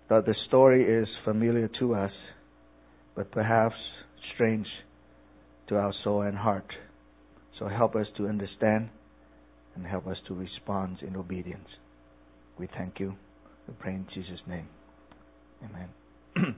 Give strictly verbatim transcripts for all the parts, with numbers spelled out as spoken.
that the story is familiar to us, but perhaps strange to our soul and heart. So help us to understand and help us to respond in obedience. We thank you. We pray in Jesus' name. Amen.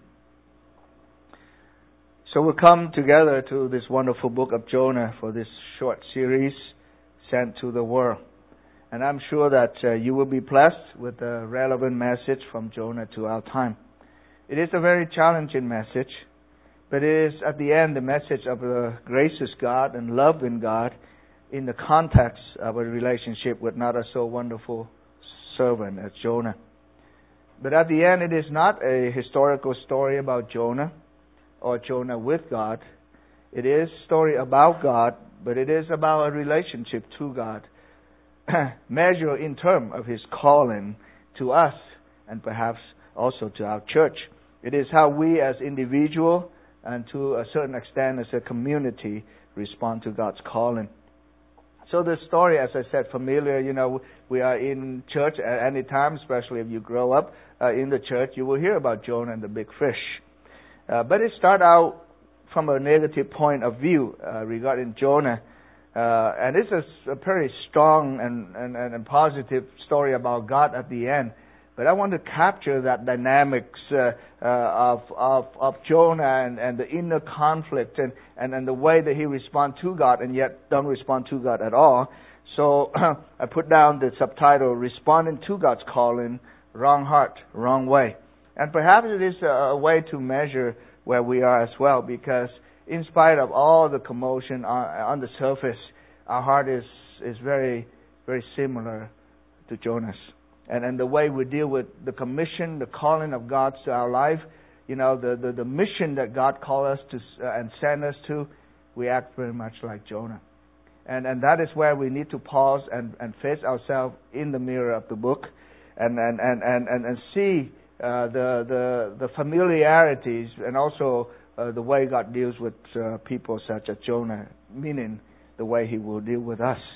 So we'll come together to this wonderful book of Jonah for this short series, Sent to the World. And I'm sure that uh, you will be blessed with a relevant message from Jonah to our time. It is a very challenging message, but it is at the end the message of a gracious God and loving God in the context of a relationship with not a so wonderful servant as Jonah. But at the end, it is not a historical story about Jonah or Jonah with God. It is a story about God, but it is about a relationship to God, measured in terms of His calling to us and perhaps also to our church. It is how we as individuals and to a certain extent as a community respond to God's calling. So the story, as I said, familiar, you know, we are in church at any time, especially if you grow up uh, in the church, you will hear about Jonah and the big fish. Uh, but it starts out from a negative point of view uh, regarding Jonah. Uh, and it's a, a very strong and, and, and positive story about God at the end. But I want to capture that dynamics uh, uh, of, of of Jonah and, and the inner conflict and, and, and the way that he responds to God and yet don't respond to God at all. So I put down the subtitle, Responding to God's Calling, Wrong Heart, Wrong Way. And perhaps it is a, a way to measure where we are as well, because in spite of all the commotion on, on the surface, our heart is, is very, very similar to Jonah's. And, and the way we deal with the commission, the calling of God to our life, you know, the, the, the mission that God called us to uh, and sent us to, we act very much like Jonah. And and that is where we need to pause and, and face ourselves in the mirror of the book and and, and, and, and, and see uh, the, the the familiarities and also uh, the way God deals with uh, people such as Jonah, meaning the way He will deal with us.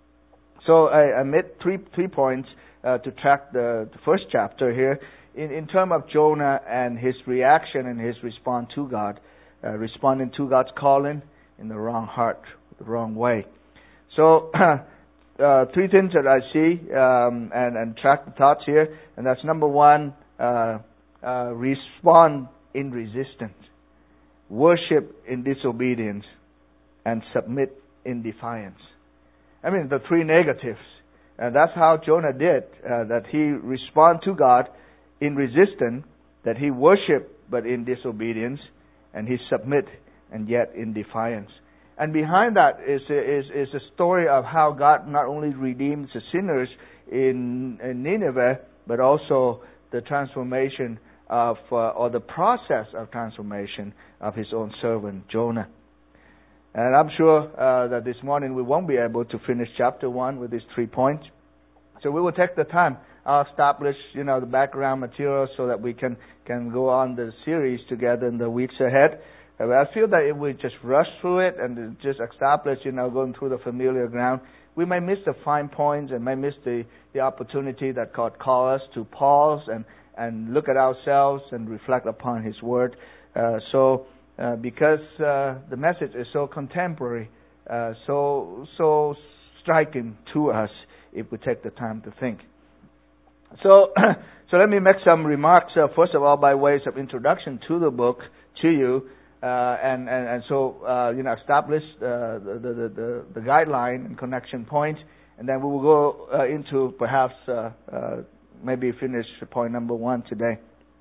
So I, I made three three points Uh, to track the, the first chapter here, in, in terms of Jonah and his reaction and his response to God, uh, responding to God's calling in the wrong heart, the wrong way. So, uh, three things that I see um, and, and track the thoughts here, and that's number one, uh, uh, respond in resistance, worship in disobedience, and submit in defiance. I mean, the three negatives. And that's how Jonah did, uh, that he responded to God in resistance, that he worshiped but in disobedience, and he submit and yet in defiance. And behind that is is, is a story of how God not only redeems the sinners in, in Nineveh, but also the transformation of, uh, or the process of transformation of His own servant, Jonah. And I'm sure uh, that this morning we won't be able to finish chapter one with these three points. So we will take the time. I'll establish, you know, the background material so that we can, can go on the series together in the weeks ahead. Uh, I feel that if we just rush through it and just establish, you know, going through the familiar ground, we may miss the fine points and may miss the, the opportunity that God calls us to pause and, and look at ourselves and reflect upon His Word. Uh, so... Uh, because uh, the message is so contemporary, uh, so so striking to us if we take the time to think. So, so let me make some remarks. Uh, first of all, by ways of introduction to the book to you, uh, and, and and so uh, you know establish uh, the, the the the guideline and connection point, and then we will go uh, into perhaps uh, uh, maybe finish point number one today.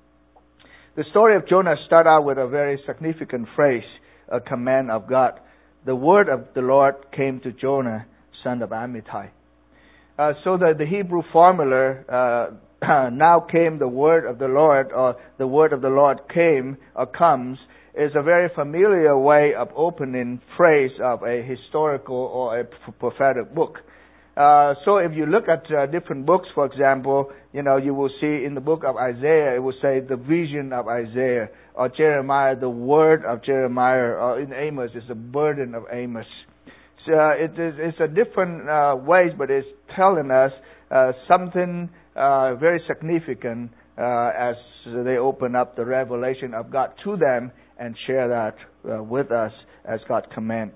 The story of Jonah starts out with a very significant phrase, a command of God. The word of the Lord came to Jonah, son of Amittai. Uh, so that the Hebrew formula, uh, now came the word of the Lord, or the word of the Lord came or comes, is a very familiar way of opening phrase of a historical or a prophetic book. Uh, so if you look at uh, different books, for example, you know, you will see in the book of Isaiah, it will say the vision of Isaiah, or Jeremiah, the word of Jeremiah, or in Amos, it's the burden of Amos. So uh, it is, it's a different uh, ways, but it's telling us uh, something uh, very significant uh, as they open up the revelation of God to them and share that uh, with us as God commands.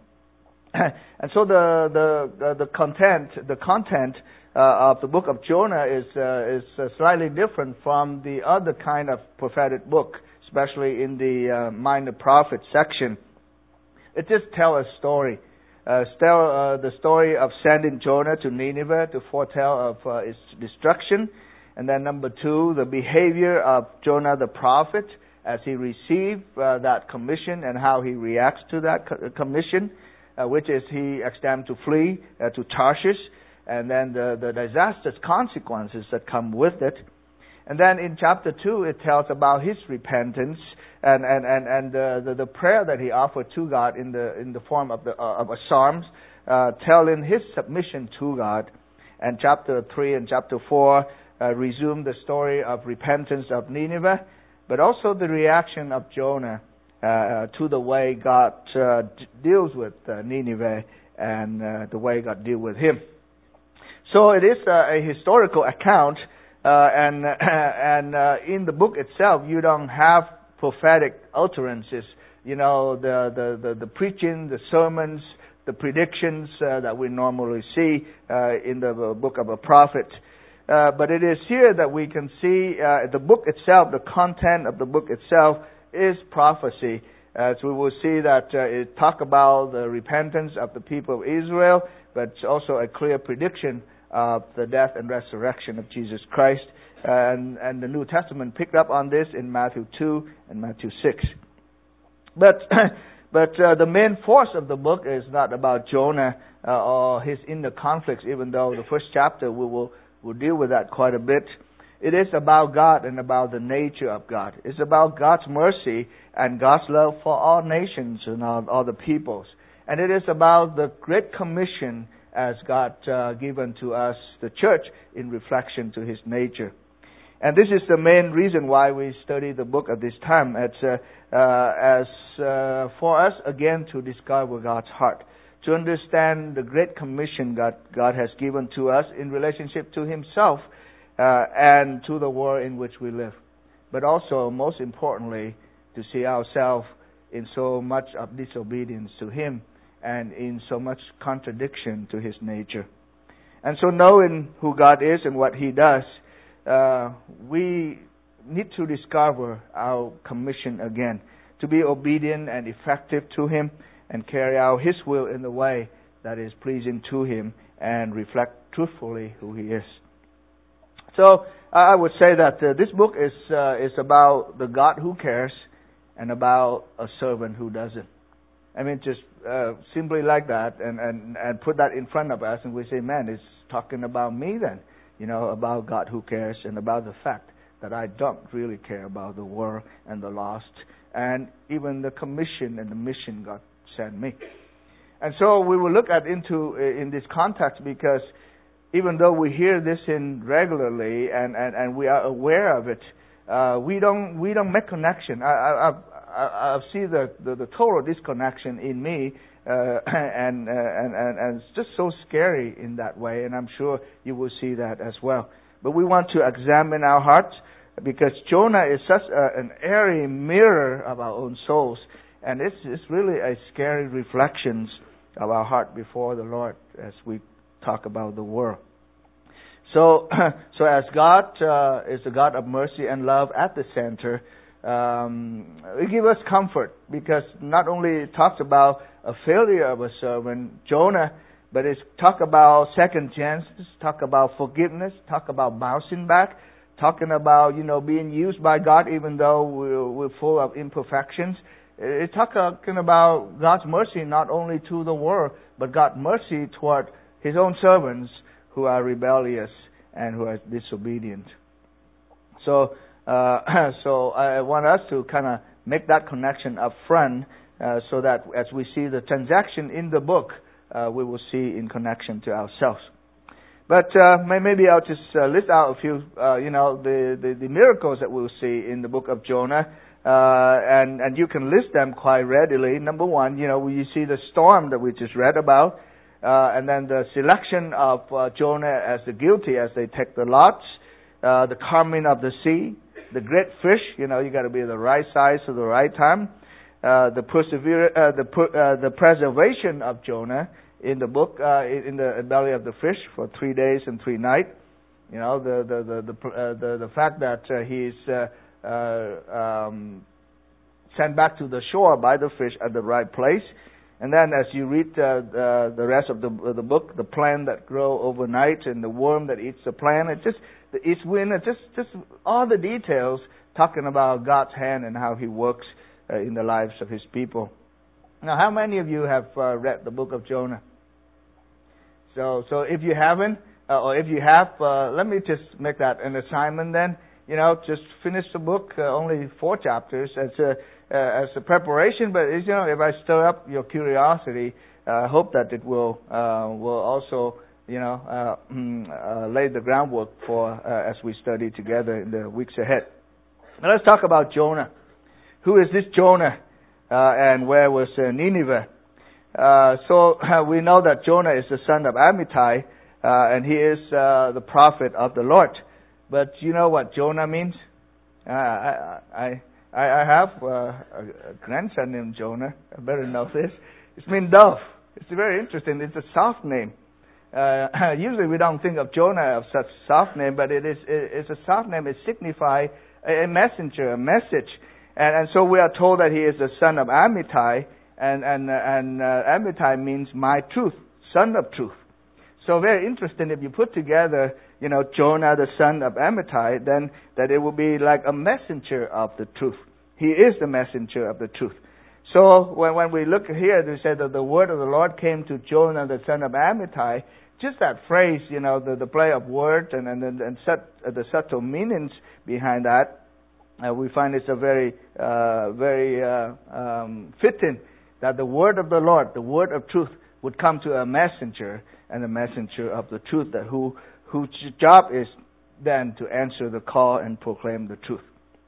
And so the the the content the content uh, of the book of Jonah is uh, is uh, slightly different from the other kind of prophetic book, especially in the uh, minor prophet section. It just tells a story. Uh, tell uh, the story of sending Jonah to Nineveh to foretell of uh, its destruction. And then number two, the behavior of Jonah the prophet as he received uh, that commission and how he reacts to that co- commission, uh, which is he asked them to flee uh, to Tarshish, and then the, the disastrous consequences that come with it. And then in chapter two, it tells about his repentance and and and and uh, the the prayer that he offered to God in the in the form of the uh, of a psalms, uh, telling his submission to God. And chapter three and chapter four uh, resume the story of repentance of Nineveh, but also the reaction of Jonah uh, to the way God uh, d- deals with uh, Nineveh and uh, the way God deals with him. So it is uh, a historical account. Uh, and and uh, in the book itself, you don't have prophetic utterances. You know, the the the, the preaching, the sermons, the predictions uh, that we normally see uh, in the book of a prophet. Uh, but it is here that we can see uh, the book itself, the content of the book itself is prophecy. As we will see that uh, it talk about the repentance of the people of Israel, but it's also a clear prediction of the death and resurrection of Jesus Christ. Uh, and, and the New Testament picked up on this in Matthew two and Matthew six. But but uh, the main force of the book is not about Jonah uh, or his inner conflicts, even though the first chapter we will, will deal with that quite a bit. It is about God and about the nature of God. It's about God's mercy and God's love for all nations and all, all the peoples. And it is about the Great Commission as God uh, given to us, the church, in reflection to His nature. And this is the main reason why we study the book at this time. It's uh, uh, as uh, for us, again, to discover God's heart, to understand the Great Commission God, God has given to us in relationship to Himself uh, and to the world in which we live. But also, most importantly, to see ourselves in so much of disobedience to Him and in so much contradiction to His nature. And so knowing who God is and what He does, uh, we need to discover our commission again, to be obedient and effective to Him and carry out His will in the way that is pleasing to Him and reflect truthfully who He is. So I would say that uh, this book is uh, is about the God who cares and about a servant who doesn't. I mean, just uh, simply like that, and, and, and put that in front of us, and we say, man, it's talking about me then, you know, about God who cares, and about the fact that I don't really care about the world and the lost, and even the commission and the mission God sent me. And so we will look at into in this context, because even though we hear this in regularly and, and, and we are aware of it, uh, we don't we don't make connection. I, I, I, I see the, the, the total disconnection in me, uh, and, uh, and, and, and it's just so scary in that way, and I'm sure you will see that as well. But we want to examine our hearts, because Jonah is such a, an airy mirror of our own souls, and it's, it's really a scary reflection of our heart before the Lord as we talk about the world. So, so as God uh, is a God of mercy and love at the center, Um, it gives us comfort, because not only it talks about a failure of a servant, Jonah, but it's talk about second chances, talk about forgiveness, talk about bouncing back, talking about, you know, being used by God even though we're, we're full of imperfections. It's talking about God's mercy not only to the world, but God's mercy toward His own servants who are rebellious and who are disobedient. So, Uh, so I want us to kind of make that connection up front, uh, so that as we see the transaction in the book, uh, we will see in connection to ourselves. But uh, maybe I'll just uh, list out a few, uh, you know, the, the, the miracles that we'll see in the book of Jonah, uh, and, and you can list them quite readily. Number one, you know, you see the storm that we just read about, uh, and then the selection of uh, Jonah as the guilty as they take the lots. uh, the calming of the sea, the great fish. You know, you got to be the right size at the right time. Uh, the persever, uh, the uh, the preservation of Jonah in the book, uh, in the belly of the fish for three days and three nights. You know, the the the the uh, the, the fact that uh, he's uh, uh, um, sent back to the shore by the fish at the right place. And then as you read uh, the, the rest of the the book, the plant that grow overnight and the worm that eats the plant, it just the east wind, it just just all the details talking about God's hand and how He works uh, in the lives of His people. Now, how many of you have uh, read the book of Jonah? So, so if you haven't, uh, or if you have, uh, let me just make that an assignment then. You know, just finish the book, uh, only four chapters as a uh, as a preparation. But you know, if I stir up your curiosity, I uh, hope that it will uh, will also you know uh, uh, lay the groundwork for uh, as we study together in the weeks ahead. Now let's talk about Jonah. Who is this Jonah, uh, and where was uh, Nineveh? Uh, so uh, we know that Jonah is the son of Amittai, uh, and he is uh, the prophet of the Lord. But you know what Jonah means? Uh, I, I I have uh, a grandson named Jonah. I better know this. It means dove. It's very interesting. It's a soft name. Uh, usually we don't think of Jonah of such soft name, but it is it's a soft name. It signifies a messenger, a message. And, and so we are told that he is the son of Amittai, and and and uh, Amittai means my truth, son of truth. So very interesting. If you put together, you know, Jonah, the son of Amittai, then that it will be like a messenger of the truth. He is the messenger of the truth. So when when we look here, they say that the word of the Lord came to Jonah, the son of Amittai. Just that phrase, you know, the, the play of words and and, and set, uh, the subtle meanings behind that, uh, we find it's a very uh, very uh, um, fitting that the word of the Lord, the word of truth, would come to a messenger, and a messenger of the truth, that who whose job is then to answer the call and proclaim the truth.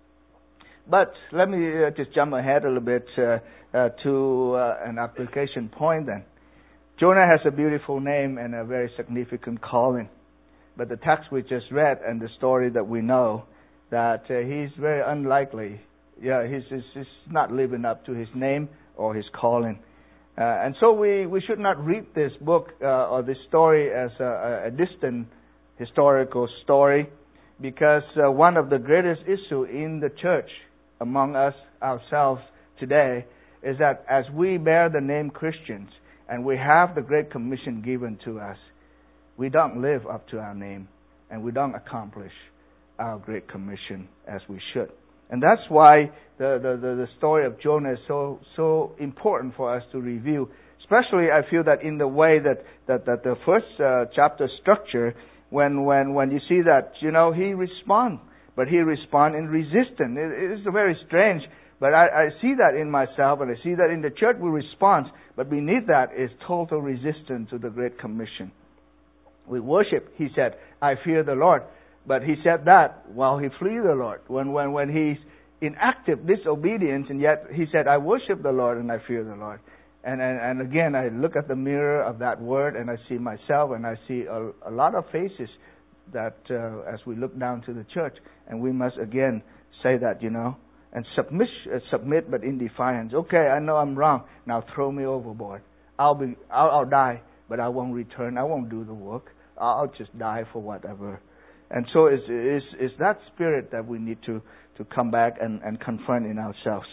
But let me uh, just jump ahead a little bit uh, uh, to uh, an application point then. Jonah has a beautiful name and a very significant calling. But the text we just read and the story that we know, that uh, he's very unlikely. Yeah, he's, he's, he's not living up to his name or his calling. Uh, and so we, we should not read this book uh, or this story as a, a distant historical story, because uh, one of the greatest issues in the church among us ourselves today is that as we bear the name Christians and we have the Great Commission given to us, we don't live up to our name and we don't accomplish our Great Commission as we should. And that's why the, the, the, the story of Jonah is so so important for us to review. Especially, I feel that in the way that, that, that the first uh, chapter structure, when, when, when you see that, you know, he responds, but he responds in resistance. It, it is very strange, but I, I see that in myself, and I see that in the church we respond, but beneath that is total resistance to the Great Commission. We worship, he said, I fear the Lord. But he said that while he flee the Lord. When when when he's in active disobedience, and yet he said, I worship the Lord and I fear the Lord. And and, and again, I look at the mirror of that word and I see myself and I see a, a lot of faces that uh, as we look down to the church. And we must again say that, you know, and submit, uh, submit but in defiance. Okay, I know I'm wrong. Now throw me overboard. I'll be, I'll, I'll die, but I won't return. I won't do the work. I'll just die for whatever. And so it's, it's, it's that spirit that we need to, to come back and, and confront in ourselves.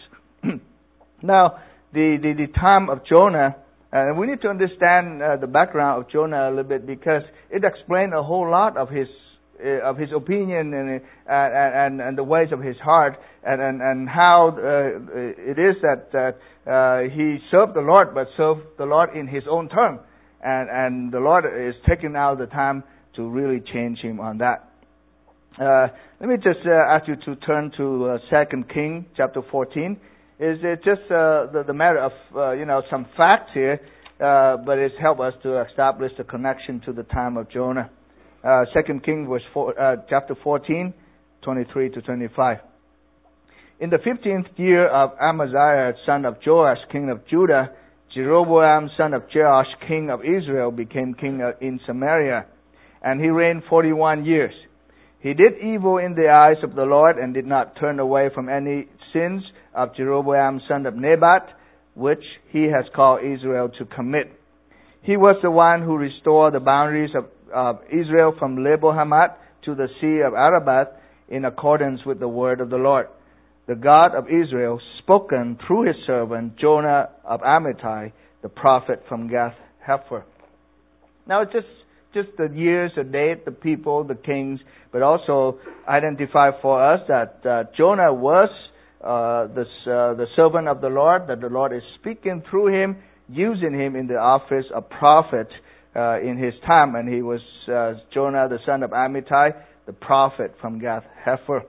Now, the, the, the time of Jonah, uh, we need to understand uh, the background of Jonah a little bit, because it explains a whole lot of his uh, of his opinion and, uh, and and the ways of his heart, and and, and how uh, it is that, that uh, he served the Lord, but served the Lord in his own term. And, and the Lord is taking out the time to really change him on that. Uh, let me just uh, ask you to turn to uh, Second Kings chapter fourteen. Is it just uh, the, the matter of uh, you know some facts here, uh, but it's helped us to establish the connection to the time of Jonah. Uh, Second Kings verse four, uh, chapter fourteen, twenty-three to twenty-five. In the fifteenth year of Amaziah, son of Joash, king of Judah, Jeroboam, son of Joash, king of Israel, became king in Samaria, and he reigned forty-one years. He did evil in the eyes of the Lord and did not turn away from any sins of Jeroboam son of Nebat, which he has called Israel to commit. He was the one who restored the boundaries of, of Israel from Lebo-Hamath to the Sea of Arabah in accordance with the word of the Lord, the God of Israel, spoken through his servant Jonah of Amittai, the prophet from Gath-Hepher. Now, just just the years, the date, the people, the kings, but also identify for us that uh, Jonah was uh, the uh, the servant of the Lord, that the Lord is speaking through him, using him in the office of prophet uh, in his time, and he was uh, Jonah, the son of Amittai, the prophet from Gath-Hepher.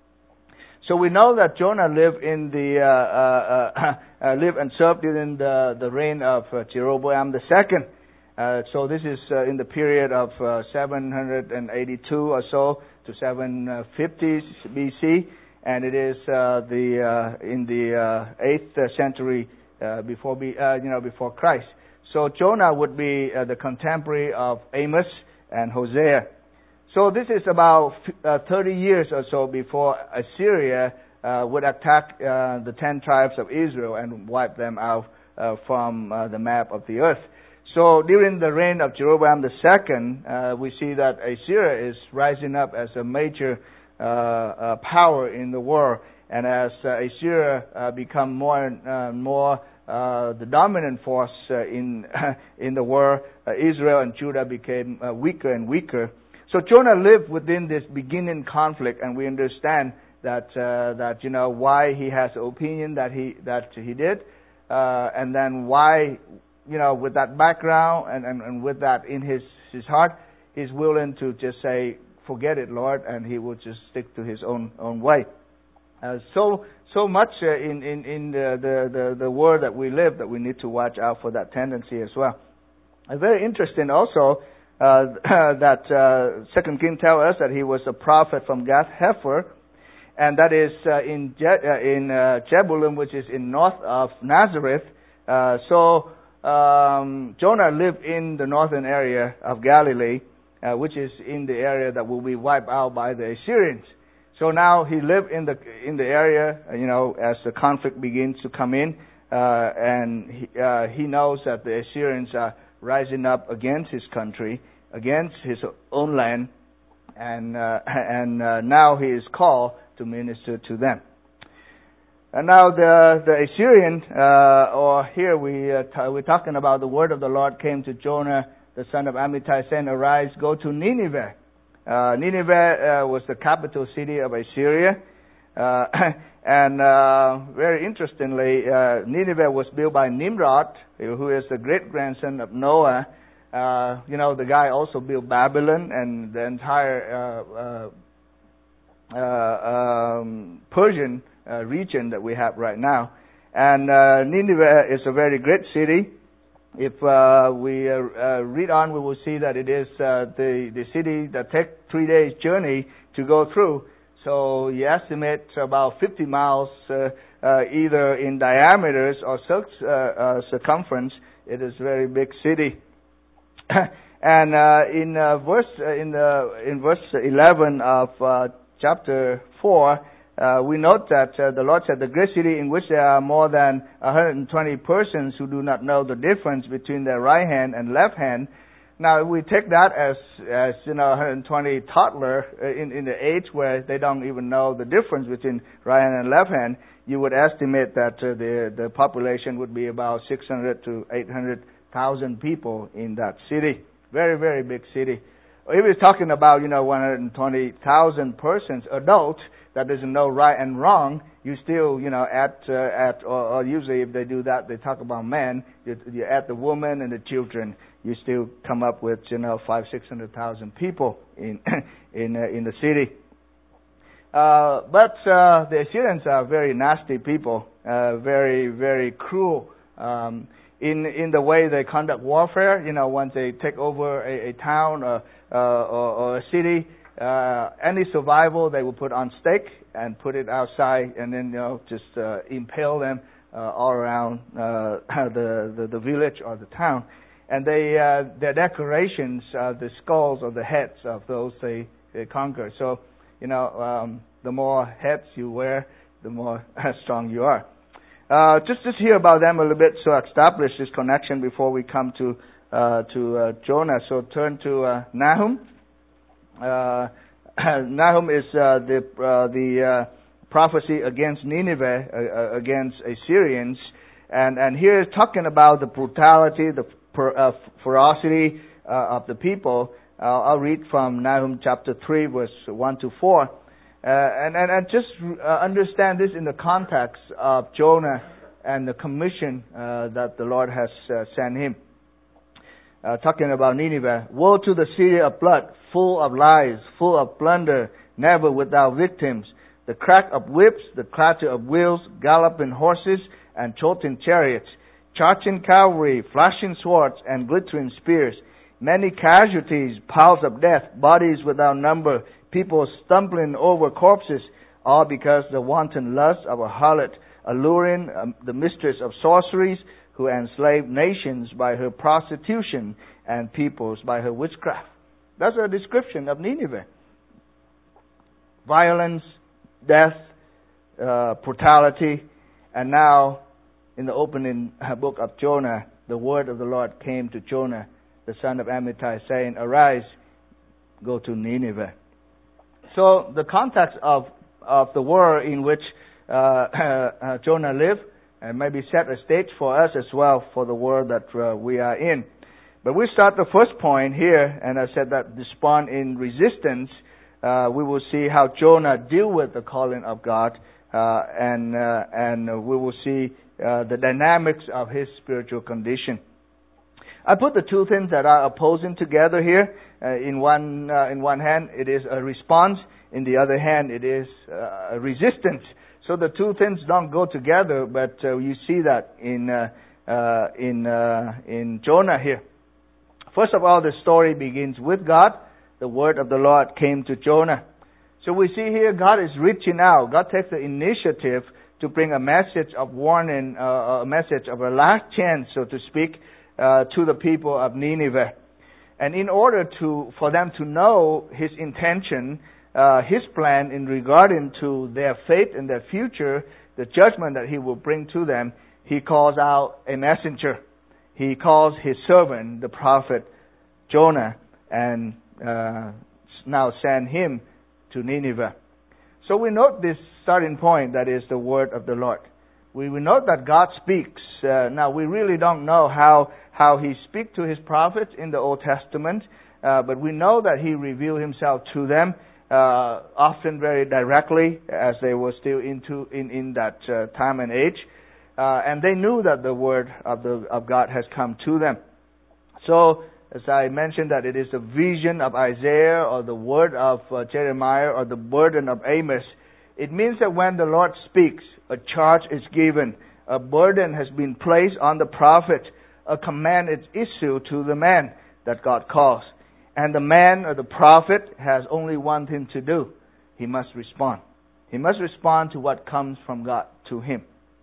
So we know that Jonah lived in the uh, uh, uh, lived and served during the the reign of uh, Jeroboam the second. Uh, so this is uh, in the period of uh, seven hundred eighty-two or so to seven fifty B C, and it is uh, the uh, in the uh, eighth century uh, before be, uh, you know before Christ. So Jonah would be uh, the contemporary of Amos and Hosea. So this is about uh, thirty years or so before Assyria uh, would attack uh, the ten tribes of Israel and wipe them out uh, from uh, the map of the earth. So during the reign of Jeroboam the second, uh, we see that Assyria is rising up as a major uh, uh, power in the world, and as uh, Assyria uh, become more and uh, more uh, the dominant force uh, in in the world, uh, Israel and Judah became uh, weaker and weaker. So Jonah lived within this beginning conflict, and we understand that uh, that you know why he has the opinion that he that he did, uh, and then why. You know, with that background and, and, and with that in his, his heart, he's willing to just say, forget it, Lord, and he will just stick to his own own way. Uh, so so much uh, in, in, in the, the, the, the world that we live that we need to watch out for that tendency as well. Uh, very interesting also uh, that uh, Second Kings tell us that he was a prophet from Gath-Hepher, and that is uh, in, Je- uh, in uh, Jebulun, which is in north of Nazareth. Uh, so Um, Jonah lived in the northern area of Galilee, uh, which is in the area that will be wiped out by the Assyrians. So now he lived in the in the area, you know, as the conflict begins to come in, uh, and he, uh, he knows that the Assyrians are rising up against his country, against his own land, and uh, and uh, now he is called to minister to them. And now the the Assyrian, uh, or here we uh, t- we're talking about the word of the Lord came to Jonah, the son of Amittai, saying, "Arise, go to Nineveh." Uh, Nineveh uh, was the capital city of Assyria, uh, and uh, very interestingly, uh, Nineveh was built by Nimrod, who is the great grandson of Noah. Uh, you know, the guy also built Babylon and the entire uh, uh, uh, um, Persian. Uh, region that we have right now. And uh, Nineveh is a very great city. If uh, we uh, uh, read on, we will see that it is uh, the, the city that takes three days journey to go through. So you estimate about fifty miles uh, uh, either in diameters or cir- uh, uh, circumference. It is a very big city. And uh, in uh, verse uh, in the in verse eleven of uh, chapter four, Uh, we note that uh, the Lord said, the great city in which there are more than one hundred twenty persons who do not know the difference between their right hand and left hand. Now, we take that as, as you know, one hundred twenty toddler in, in the age where they don't even know the difference between right hand and left hand. You would estimate that uh, the, the population would be about six hundred to eight hundred thousand people in that city. Very, very big city. If we're talking about, you know, one hundred twenty thousand persons, adults, that doesn't know right and wrong, you still, you know, at, uh, at or, or usually if they do that, they talk about men, you, you add the woman and the children, you still come up with, you know, five, six hundred thousand people in, in, uh, in the city. Uh, but, uh, the Assyrians are very nasty people, uh, very, very cruel, um, in, in the way they conduct warfare. You know, once they take over a, a town or, uh, or, or a city, Uh, any survival they will put on stake and put it outside, and then you know just uh, impale them uh, all around uh, the, the the village or the town. And they uh, their decorations are the skulls or the heads of those they uh, conquer. So, you know, um, the more hats you wear, the more strong you are. Uh, just just hear about them a little bit, so establish this connection before we come to uh, to uh, Jonah. So turn to uh, Nahum. Uh, Nahum is uh, the uh, the uh, prophecy against Nineveh, uh, against Assyrians, and and here is talking about the brutality, the per, uh, ferocity uh, of the people. Uh, I'll read from Nahum chapter three, verse one to four. Uh, and, and, and just uh, understand this in the context of Jonah and the commission uh, that the Lord has uh, sent him. Uh, talking about Nineveh. Woe to the city of blood, full of lies, full of plunder, never without victims. The crack of whips, the clatter of wheels, galloping horses, and jolting chariots, charging cavalry, flashing swords, and glittering spears. Many casualties, piles of death, bodies without number, people stumbling over corpses, all because the wanton lust of a harlot, alluring um, the mistress of sorceries, who enslaved nations by her prostitution and peoples by her witchcraft. That's a description of Nineveh. Violence, death, uh, brutality, and now in the opening book of Jonah, the word of the Lord came to Jonah, the son of Amittai, saying, "Arise, go to Nineveh." So the context of, of the world in which uh, uh, Jonah lived, and maybe set a stage for us as well for the world that uh, we are in. But we start the first point here, and I said that respond in resistance. Uh, we will see how Jonah deal with the calling of God, uh, and uh, and we will see uh, the dynamics of his spiritual condition. I put the two things that are opposing together here. Uh, in one uh, in one hand, it is a response. In the other hand, it is uh, a resistance. So the two things don't go together, but uh, you see that in uh, uh, in uh, in Jonah here. First of all, the story begins with God. The word of the Lord came to Jonah. So we see here God is reaching out. God takes the initiative to bring a message of warning, uh, a message of a last chance, so to speak, uh, to the people of Nineveh. And in order to for them to know His intention, uh, His plan in regarding to their fate and their future, the judgment that He will bring to them, He calls out a messenger. He calls His servant, the prophet Jonah, and uh, now send him to Nineveh. So we note this starting point, that is the word of the Lord. We, we note that God speaks. Uh, now we really don't know how how He speaks to His prophets in the Old Testament, uh, but we know that He revealed Himself to them, uh, often very directly, as they were still into in in that uh, time and age, uh, and they knew that the word of the of God has come to them. So, as I mentioned, that it is the vision of Isaiah or the word of uh, Jeremiah or the burden of Amos. It means that when the Lord speaks, a charge is given, a burden has been placed on the prophet, a command is issued to the man that God calls. And the man or the prophet has only one thing to do. He must respond. He must respond to what comes from God to him.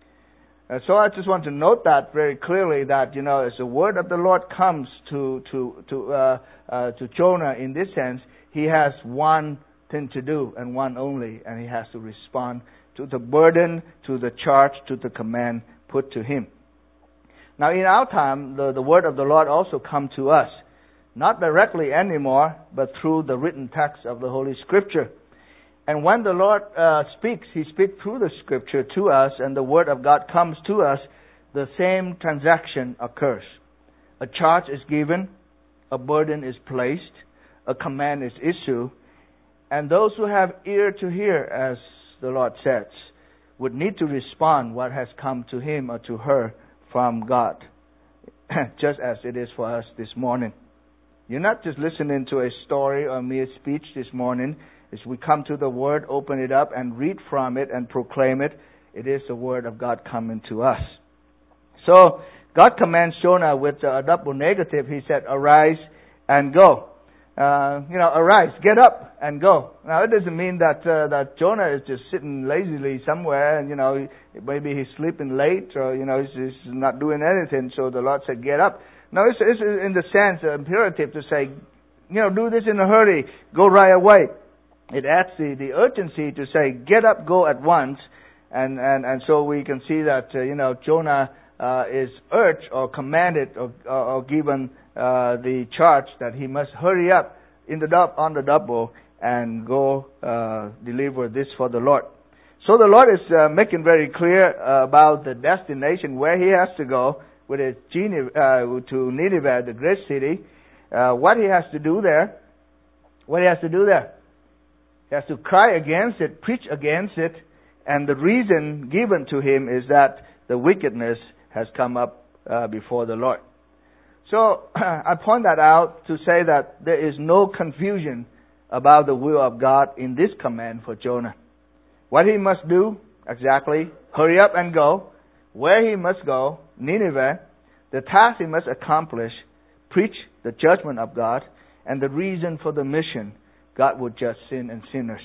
Uh, so I just want to note that very clearly, that, you know, as the word of the Lord comes to to to uh, uh, to Jonah in this sense, he has one thing to do and one only, and he has to respond to the burden, to the charge, to the command put to him. Now, in our time, the, the word of the Lord also comes to us, not directly anymore, but through the written text of the Holy Scripture. And when the Lord uh, speaks, He speaks through the Scripture to us, and the Word of God comes to us, the same transaction occurs. A charge is given, a burden is placed, a command is issued, and those who have ear to hear, as the Lord says, would need to respond what has come to him or to her from God, just as it is for us this morning. You're not just listening to a story or mere speech this morning. As we come to the Word, open it up and read from it and proclaim it, it is the Word of God coming to us. So, God commands Jonah with a double negative. He said, arise and go. Uh, you know, arise, get up and go. Now, it doesn't mean that uh, that Jonah is just sitting lazily somewhere and, you know, maybe he's sleeping late or, you know, he's, he's not doing anything. So the Lord said, get up. No, it's, it's in the sense, uh, imperative to say, you know, do this in a hurry. Go right away. it adds the, the urgency to say, get up, go at once. And, and, and so we can see that, uh, you know, Jonah uh, is urged or commanded or, or, or given uh, the charge that he must hurry up in the dub, on the double and go uh, deliver this for the Lord. So the Lord is uh, making very clear uh, about the destination where he has to go, with his Gene- uh, to Nineveh, the great city. Uh, what he has to do there, what he has to do there. He has to cry against it, preach against it, and the reason given to him is that the wickedness has come up uh, before the Lord. So I point that out to say that there is no confusion about the will of God in this command for Jonah. What he must do, exactly, hurry up and go. Where he must go, Nineveh. The task he must accomplish, preach the judgment of God. And the reason for the mission, God would judge sin and sinners.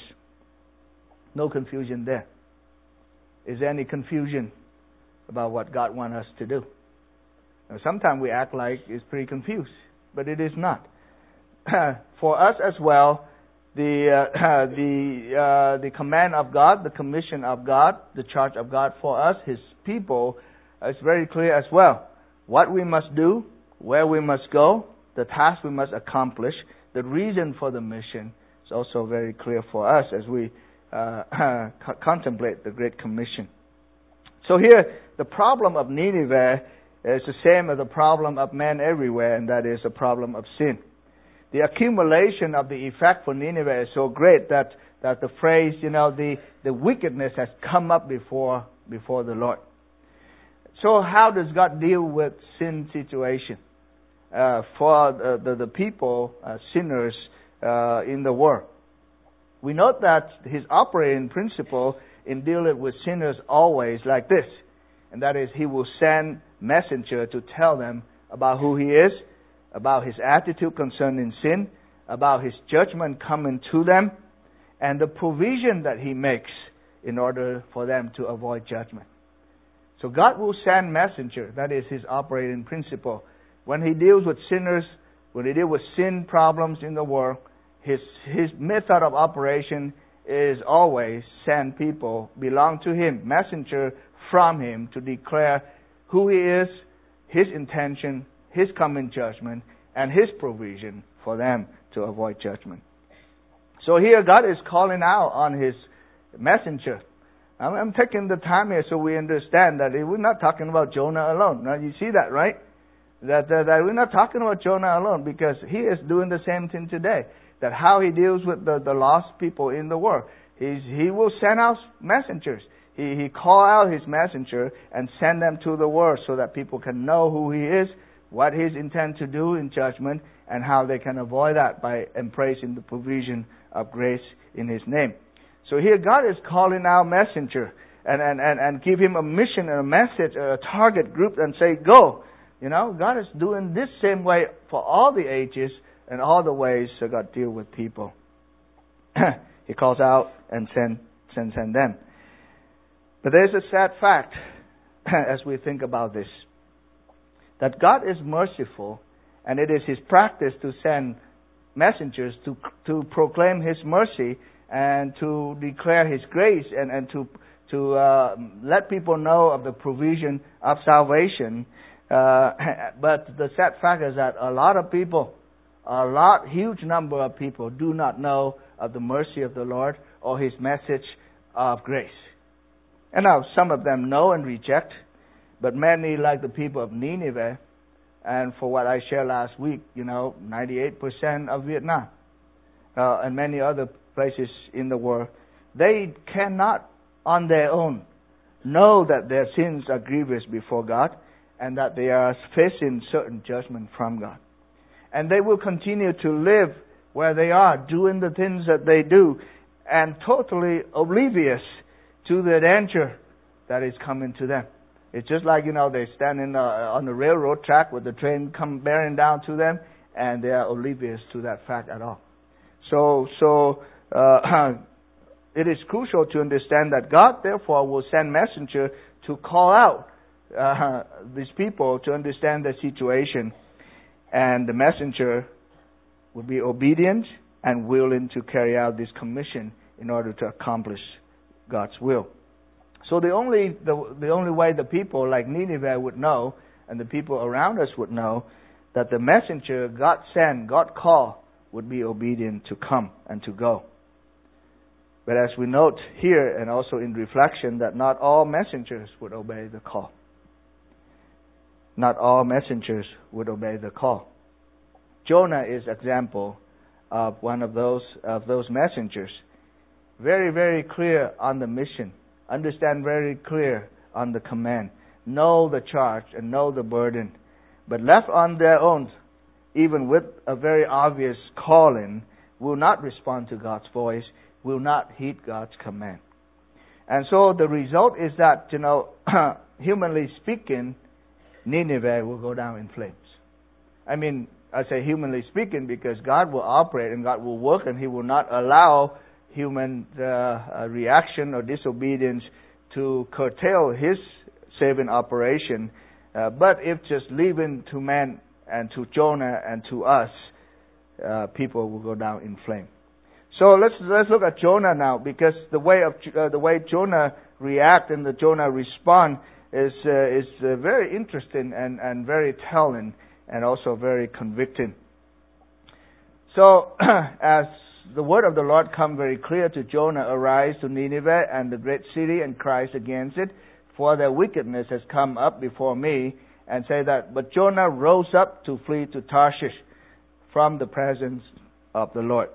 No confusion there. Is there any confusion about what God wants us to do? Now, sometimes we act like it's pretty confused, but it is not. For us as well, the uh, the uh, the command of God, the commission of God, the charge of God for us, His people, is very clear as well. What we must do, where we must go, the task we must accomplish, the reason for the mission is also very clear for us as we uh, contemplate the Great Commission. So here, the problem of Nineveh is the same as the problem of man everywhere, and that is the problem of sin. The accumulation of the effect for Nineveh is so great that, that the phrase, you know, the, the wickedness has come up before before the Lord. So how does God deal with sin situation uh, for the, the, the people, uh, sinners uh, in the world? We note that His operating principle in dealing with sinners always like this, and that is He will send messenger to tell them about who He is, about His attitude concerning sin, about His judgment coming to them, and the provision that He makes in order for them to avoid judgment. So God will send messenger. That is His operating principle. When He deals with sinners, when He deals with sin problems in the world, His, His method of operation is always send people belong to Him, messenger from Him to declare who He is, His intention, His coming judgment, and His provision for them to avoid judgment. So here God is calling out on His messenger. I'm, I'm taking the time here so we understand that we're not talking about Jonah alone. Now you see that, right? That, that, that we're not talking about Jonah alone, because he is doing the same thing today. That how he deals with the, the lost people in the world. He's, he will send out messengers. He, he call out His messenger and send them to the world so that people can know who He is, what His intent to do in judgment, and how they can avoid that by embracing the provision of grace in His name. So here God is calling out messenger and, and, and, and give him a mission and a message, a target group, and say, go. You know, God is doing this same way for all the ages and all the ways that God deal with people. He calls out and send, send, send them. But there's a sad fact as we think about this, that God is merciful, and it is His practice to send messengers to to proclaim His mercy and to declare His grace and, and to to uh, let people know of the provision of salvation. Uh, but the sad fact is that a lot of people, a lot, huge number of people do not know of the mercy of the Lord or His message of grace. And now some of them know and reject, but many, like the people of Nineveh, and for what I shared last week, you know, ninety-eight percent of Vietnam, uh, and many other places in the world, they cannot on their own know that their sins are grievous before God and that they are facing certain judgment from God. And they will continue to live where they are, doing the things that they do, and totally oblivious to the danger that is coming to them. It's just like, you know, they stand in, uh, on the railroad track with the train come bearing down to them, and they are oblivious to that fact at all. So, so uh, it is crucial to understand that God, therefore, will send messenger to call out uh, these people to understand the situation, and the messenger will be obedient and willing to carry out this commission in order to accomplish God's will. So the only the, the only way the people like Nineveh would know, and the people around us would know, that the messenger God sent, God called, would be obedient to come and to go. But as we note here, and also in reflection, that not all messengers would obey the call. Not all messengers would obey the call. Jonah is example of one of those of those messengers. Very, very clear on the mission. Understand very clear on the command. Know the charge and know the burden. But left on their own, even with a very obvious calling, will not respond to God's voice, will not heed God's command. And so the result is that, you know, humanly speaking, Nineveh will go down in flames. I mean, I say humanly speaking because God will operate and God will work, and He will not allow human uh, reaction or disobedience to curtail His saving operation. Uh, but if just leaving to man and to Jonah and to us, uh, people will go down in flame. So let's let's look at Jonah now, because the way of uh, the way Jonah react and the Jonah respond is uh, is uh, very interesting and, and very telling, and also very convicting. So as the word of the Lord come very clear to Jonah, arise to Nineveh and the great city and cries against it, for their wickedness has come up before me, and say that, but Jonah rose up to flee to Tarshish from the presence of the Lord.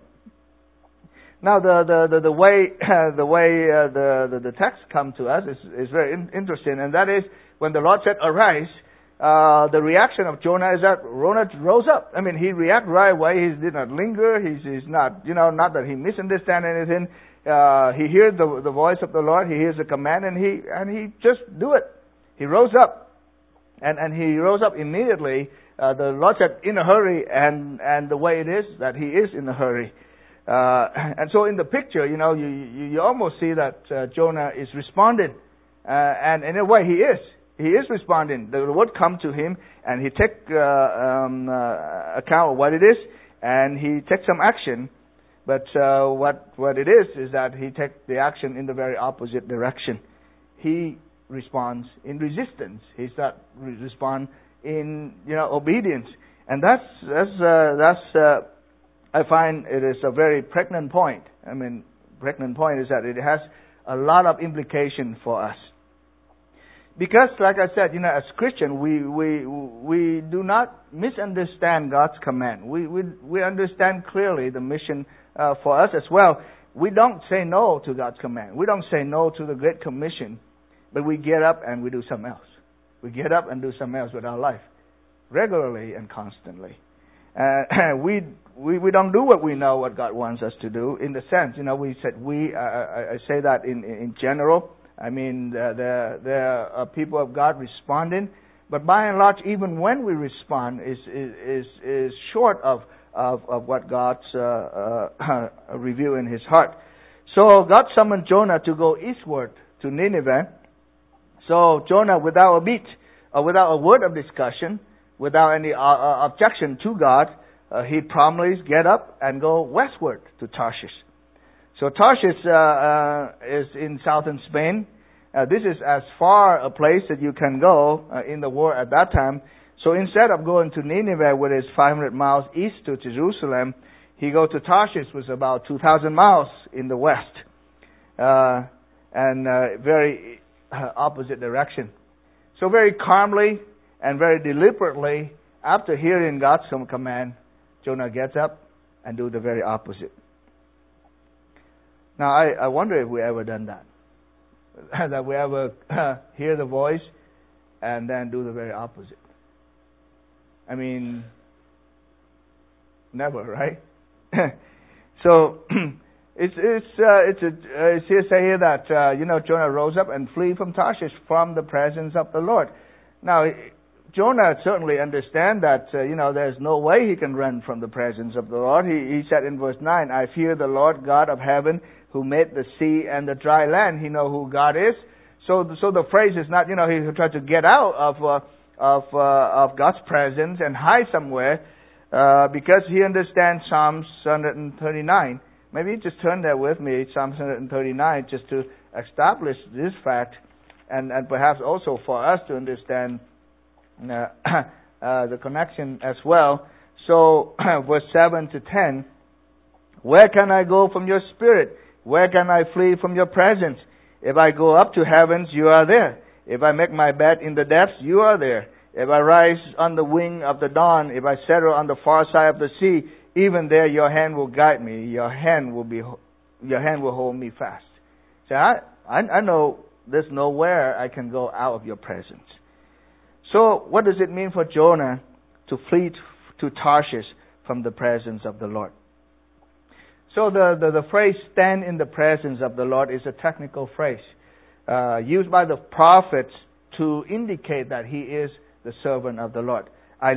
Now, the the the, the way uh, the way uh, the, the the text come to us is is very in, interesting, and that is when the Lord said, "Arise," uh, the reaction of Jonah is that Jonah rose up. I mean, he reacted right away. He did not linger. He's he's not you know not that he misunderstand anything. Uh, he hears the the voice of the Lord. He hears the command, and he and he just do it. He rose up, and and he rose up immediately. Uh, the Lord said, "In a hurry," and and the way it is that he is in a hurry. Uh, and so in the picture, you know, you, you, you almost see that uh, Jonah is responding. Uh, and in a way he is. He is responding. The word come to him, and he take uh, um, uh, account of what it is, and he takes some action. But uh, what what it is, is that he takes the action in the very opposite direction. He responds in resistance. He not re- respond in, you know, obedience. And that's, that's, uh, that's, uh, I find it is a very pregnant point. I mean, pregnant point is that it has a lot of implication for us. Because, like I said, you know, as Christian, we we we do not misunderstand God's command. We we we understand clearly the mission uh, for us as well. We don't say no to God's command. We don't say no to the Great Commission, but we get up and we do something else. We get up and do something else with our life, regularly and constantly. Uh, we, we we don't do what we know what God wants us to do. In the sense, you know, we said we. Uh, I, I say that in in general. I mean, uh, there there are people of God responding, but by and large, even when we respond, is is is short of of, of what God's uh, uh, reveal in His heart. So God summoned Jonah to go eastward to Nineveh. So Jonah, without a beat or without a word of discussion, without any uh, uh, objection to God, uh, he promptly get up and go westward to Tarshish. So Tarshish uh, uh, is in southern Spain. Uh, this is as far a place that you can go uh, in the world at that time. So instead of going to Nineveh, which is five hundred miles east to Jerusalem, he go to Tarshish, which is about two thousand miles in the west, uh, and uh, very uh, opposite direction. So very calmly and very deliberately, after hearing God's command, Jonah gets up and do the very opposite. Now, I, I wonder if we ever done that. that we ever uh, hear the voice and then do the very opposite. I mean, never, right? So, it's it's uh, it's a, uh, it's here say here that uh, you know Jonah rose up and flee from Tarshish from the presence of the Lord. Now, Jonah certainly understand that, uh, you know, there's no way he can run from the presence of the Lord. He, he said in verse nine, I fear the Lord God of heaven who made the sea and the dry land. He know who God is. So, so the phrase is not, you know, he tried to get out of, uh, of, uh, of God's presence and hide somewhere. uh, because he understands Psalms one thirty-nine. Maybe just turn there with me, Psalms one thirty-nine, just to establish this fact, and, and perhaps also for us to understand uh, uh, the connection as well. So, verse seven to ten, where can I go from your spirit? Where can I flee from your presence? If I go up to heavens, you are there. If I make my bed in the depths, you are there. If I rise on the wing of the dawn, if I settle on the far side of the sea, even there your hand will guide me. Your hand will be, your hand will hold me fast. So I, I, I know there's nowhere I can go out of your presence. So what does it mean for Jonah to flee to Tarshish from the presence of the Lord? So the, the, the phrase stand in the presence of the Lord is a technical phrase uh, used by the prophets to indicate that he is the servant of the Lord.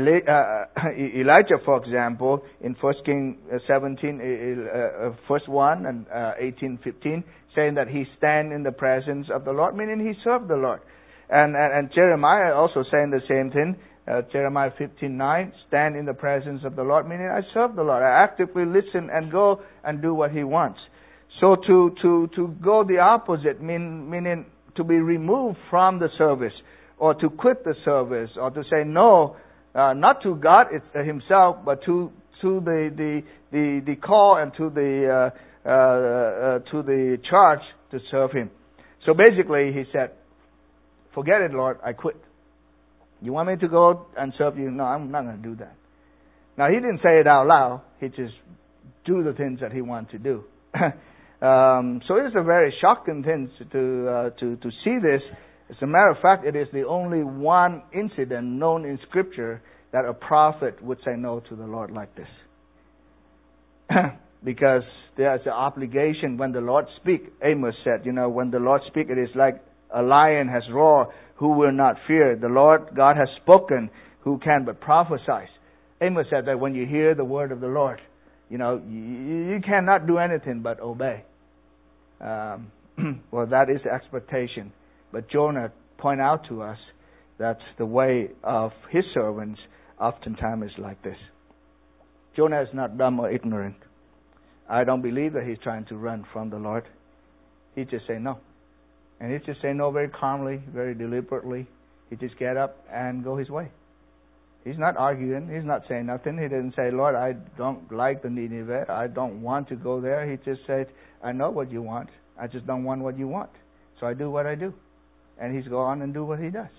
Elijah, for example, in First Kings seventeen, uh, verse one and uh, eighteen, fifteen, saying that he stand in the presence of the Lord, meaning he served the Lord. And, and, and Jeremiah also saying the same thing. Uh, Jeremiah fifteen nine, stand in the presence of the Lord, meaning I serve the Lord. I actively listen and go and do what He wants. So to to to go the opposite, mean, meaning to be removed from the service, or to quit the service, or to say no, uh, not to God Himself, but to to the the the, the call and to the uh, uh, uh, to the charge to serve Him. So basically, he said, "Forget it, Lord. I quit. You want me to go and serve you? No, I'm not going to do that." Now, he didn't say it out loud. He just do the things that he wanted to do. um, so it's a very shocking thing to, uh, to, to see this. As a matter of fact, it is the only one incident known in Scripture that a prophet would say no to the Lord like this. Because there's an obligation when the Lord speaks. Amos said, you know, when the Lord speaks, it is like a lion has roared, who will not fear? The Lord God has spoken, who can but prophesy? Amos said that when you hear the word of the Lord, you know, you, you cannot do anything but obey. Um, well, that is the expectation. But Jonah point out to us that the way of his servants oftentimes is like this. Jonah is not dumb or ignorant. I don't believe that he's trying to run from the Lord. He just say no. And he just say no very calmly, very deliberately. He just get up and go his way. He's not arguing. He's not saying nothing. He didn't say, Lord, I don't like the Nineveh. I don't want to go there. He just said, I know what you want. I just don't want what you want. So I do what I do. And he's go on and do what he does.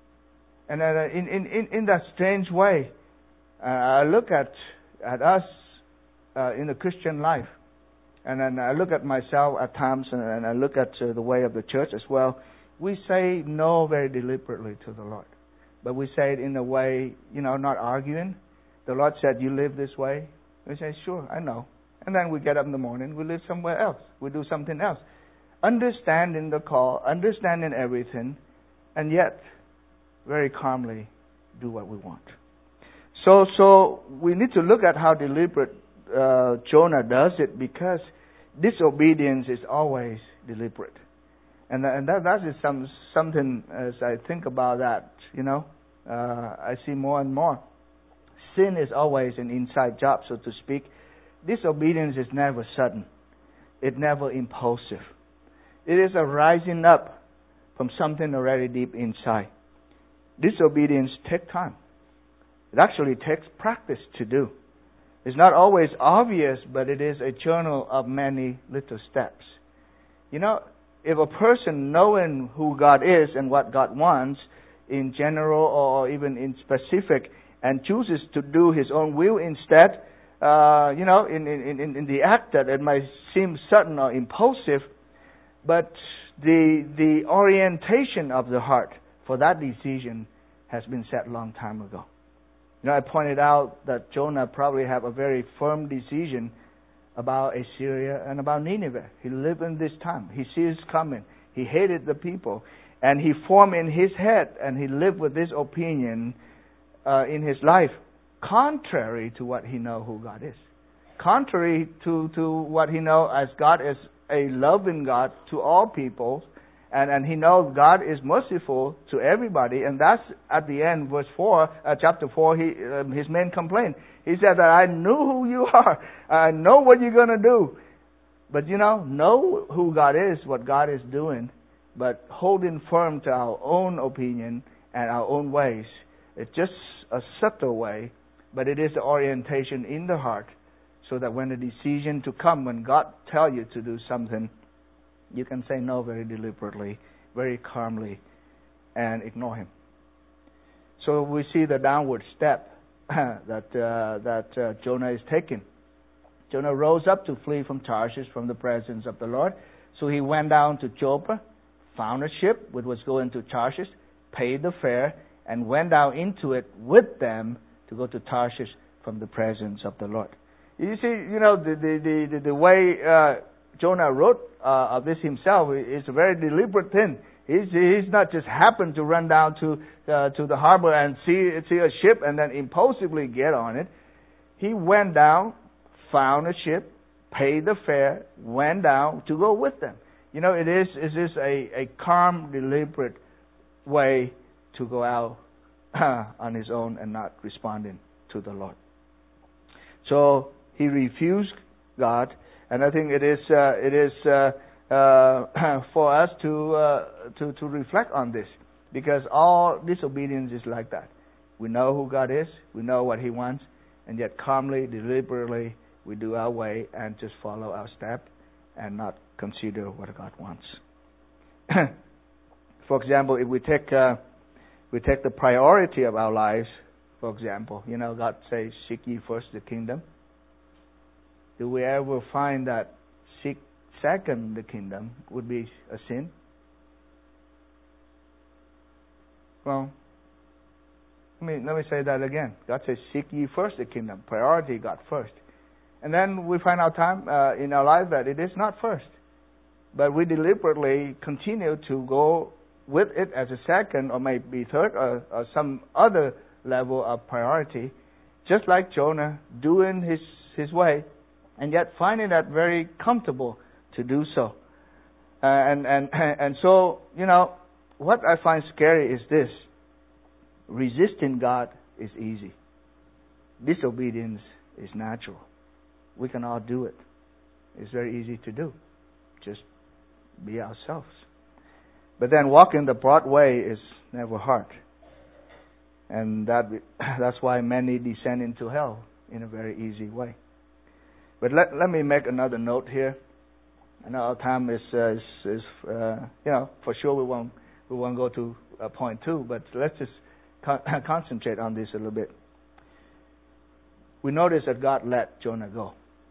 And uh, in, in, in, in that strange way, uh, I look at, at us uh, in the Christian life. And then I look at myself at times, and I look at uh, the way of the church as well. We say no very deliberately to the Lord. But we say it in a way, you know, not arguing. The Lord said, you live this way. We say, sure, I know. And then we get up in the morning, we live somewhere else. We do something else. Understanding the call, understanding everything, and yet very calmly do what we want. So, so we need to look at how deliberate uh, Jonah does it, because disobedience is always deliberate. And, and that, that is some, something, as I think about that, you know, uh, I see more and more. Sin is always an inside job, so to speak. Disobedience is never sudden. It's never impulsive. It is a rising up from something already deep inside. Disobedience takes time. It actually takes practice to do. It's not always obvious, but it is a journey of many little steps. You know, if a person knowing who God is and what God wants in general or even in specific, and chooses to do his own will instead, uh, you know, in, in, in, in the act that it might seem sudden or impulsive, but the the orientation of the heart for that decision has been set a long time ago. You know, I pointed out that Jonah probably had a very firm decision about Assyria and about Nineveh. He lived in this time. He sees it coming. He hated the people. And he formed in his head, and he lived with this opinion uh, in his life, contrary to what he know who God is. Contrary to, to what he know as God is a loving God to all people, And, and he knows God is merciful to everybody. And that's at the end, verse four, uh, chapter four, he, um, his main complaint. He said that I knew who you are. I know what you're going to do. But you know, know who God is, what God is doing, but holding firm to our own opinion and our own ways. It's just a subtle way, but it is the orientation in the heart, so that when the decision to come, when God tells you to do something, you can say no very deliberately, very calmly, and ignore Him. So we see the downward step that uh, that uh, Jonah is taking. Jonah rose up to flee from Tarshish, from the presence of the Lord. So he went down to Joppa, found a ship which was going to Tarshish, paid the fare, and went down into it with them to go to Tarshish from the presence of the Lord. You see, you know, the the the, the way uh, Jonah wrote uh, of this himself is a very deliberate thing. He's he's not just happened to run down to uh, to the harbor and see see a ship and then impulsively get on it. He went down, found a ship, paid the fare, went down to go with them. You know, it is it is a, a calm, deliberate way to go out on his own and not responding to the Lord. So he refused God, and I think it is uh, it is uh, uh, for us to uh, to to reflect on this, because all disobedience is like that. We know who God is, we know what He wants, and yet calmly, deliberately, we do our way and just follow our step and not consider what God wants. For example, if we take uh, we take the priority of our lives, for example, you know, God says, seek ye first the kingdom. Do we ever find that seek second the kingdom would be a sin? Well, let me, let me say that again. God says, seek ye first the kingdom. Priority, God first. And then we find our time uh, in our life that it is not first. But we deliberately continue to go with it as a second or maybe third or, or some other level of priority. Just like Jonah, doing his, his way, and yet finding that very comfortable to do so. Uh, and, and, and so, you know, what I find scary is this. Resisting God is easy. Disobedience is natural. We can all do it. It's very easy to do. Just be ourselves. But then walking the broad way is never hard. And that that's why many descend into hell in a very easy way. But let let me make another note here. I know our time is uh, is, is uh, you know, for sure we won't we won't go to uh, point two, but let's just con- concentrate on this a little bit. We notice that God let Jonah go.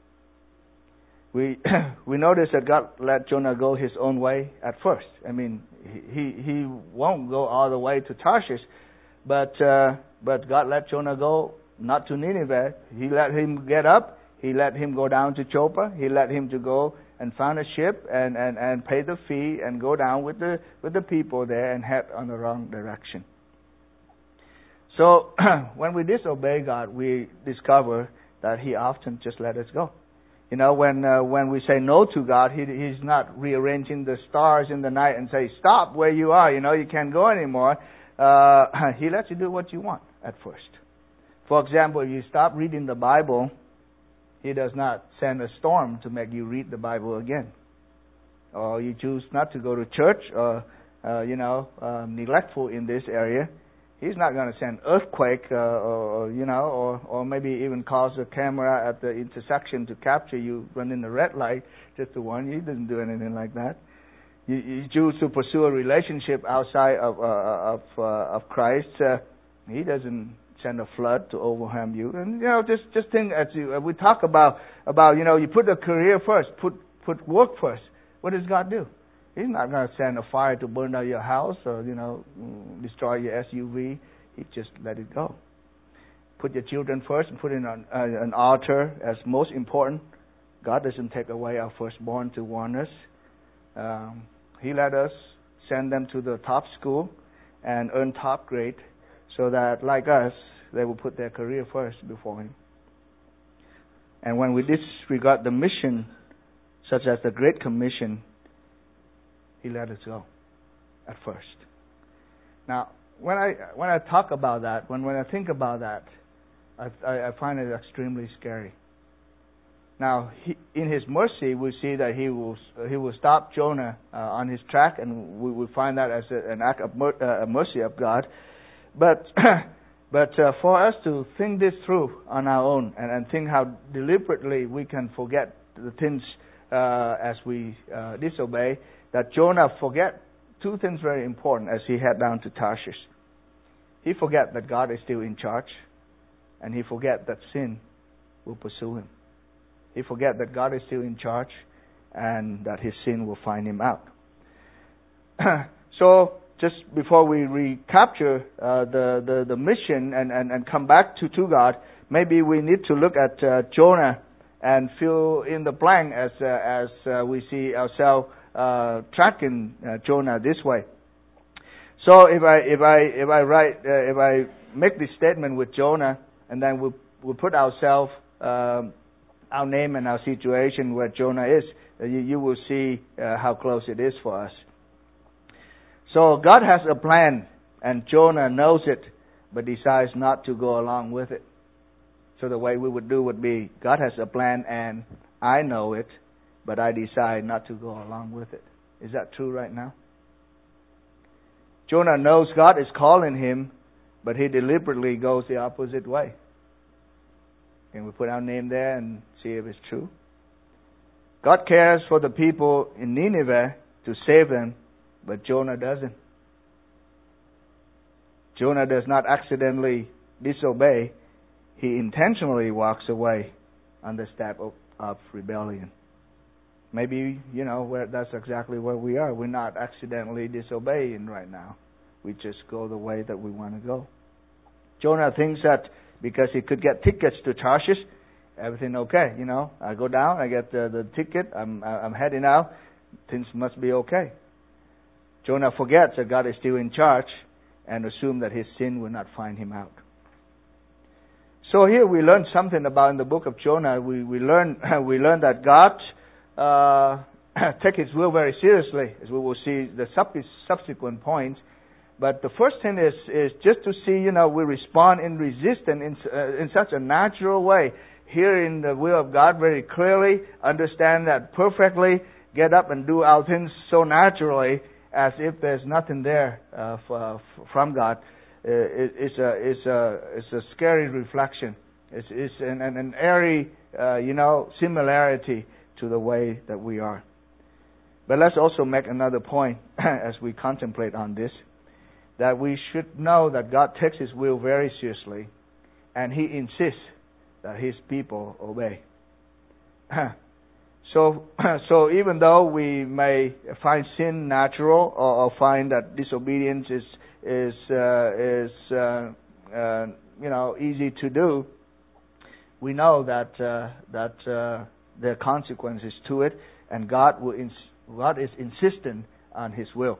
We we notice that God let Jonah go his own way at first. I mean, he he won't go all the way to Tarshish, but uh, but God let Jonah go not to Nineveh. He let him get up. He let him go down to Joppa. He let him to go and find a ship and, and, and pay the fee and go down with the with the people there and head on the wrong direction. So when we disobey God, we discover that He often just let us go. You know, when uh, when we say no to God, he, He's not rearranging the stars in the night and say, stop where you are, you know, you can't go anymore. Uh, he lets you do what you want at first. For example, if you stop reading the Bible, He does not send a storm to make you read the Bible again. Or you choose not to go to church or, uh, you know, um, neglectful in this area. He's not going to send earthquake, uh, or, you know, or, or maybe even cause a camera at the intersection to capture you running the red light just to warn you. He doesn't do anything like that. You, you choose to pursue a relationship outside of uh, of uh, of Christ. Uh, he doesn't send a flood to overwhelm you. And you know, just just think as you uh, we talk about about you know, you put the career first, put put work first. What does God do? He's not going to send a fire to burn down your house or, you know, destroy your S U V. He just let it go. Put your children first and put in an, uh, an altar as most important. God doesn't take away our firstborn to warn us. Um, he let us send them to the top school and earn top grade so that, like us, they will put their career first before Him. And when we disregard the mission, such as the Great Commission, He let us go. at first. Now, when I when I talk about that, when, when I think about that, I, I, I find it extremely scary. Now, he, in His mercy, we see that He will He will stop Jonah uh, on his track, and we will find that as a, an act of mer- uh, mercy of God. But but uh, for us to think this through on our own, and, and think how deliberately we can forget the things uh, as we uh, disobey, that Jonah forget two things very important as he head down to Tarshish. He forget that God is still in charge, and he forget that sin will pursue him. He forget that God is still in charge, and that his sin will find him out. So, just before we recapture uh, the, the, the mission and, and, and come back to, to God, maybe we need to look at uh, Jonah and fill in the blank as uh, as uh, we see ourselves uh, tracking uh, Jonah this way. So if I if I if I write uh, if I make this statement with Jonah, and then we we put ourselves um, our name and our situation where Jonah is, uh, you, you will see uh, how close it is for us. So God has a plan, and Jonah knows it, but decides not to go along with it. So the way we would do would be, God has a plan and I know it, but I decide not to go along with it. Is that true right now? Jonah knows God is calling him, but he deliberately goes the opposite way. Can we put our name there and see if it's true? God cares for the people in Nineveh to save them, but Jonah doesn't. Jonah does not accidentally disobey. He intentionally walks away on the step of, of rebellion. Maybe, you know, where that's exactly where we are. We're not accidentally disobeying right now. We just go the way that we want to go. Jonah thinks that because he could get tickets to Tarshish, everything okay. You know, I go down, I get the, the ticket, I'm I'm heading out, things must be okay. Jonah forgets that God is still in charge and assumes that his sin will not find him out. So here we learn something about in the book of Jonah. We we learn we learn that God uh, takes His will very seriously, as we will see the sub- subsequent points. But the first thing is is just to see, you know, we respond in resistance in uh, in such a natural way. Hearing the will of God very clearly, understand that perfectly, get up and do our things so naturally, as if there's nothing there uh, for, from God. It, it's a it's a it's a scary reflection. It's it's an an, an airy uh, you know similarity to the way that we are. But let's also make another point as we contemplate on this, that we should know that God takes His will very seriously, and He insists that His people obey. So, so even though we may find sin natural, or, or find that disobedience is is uh, is uh, uh, you know easy to do, we know that uh, that uh, there are consequences to it, and God will ins- God is insistent on His will.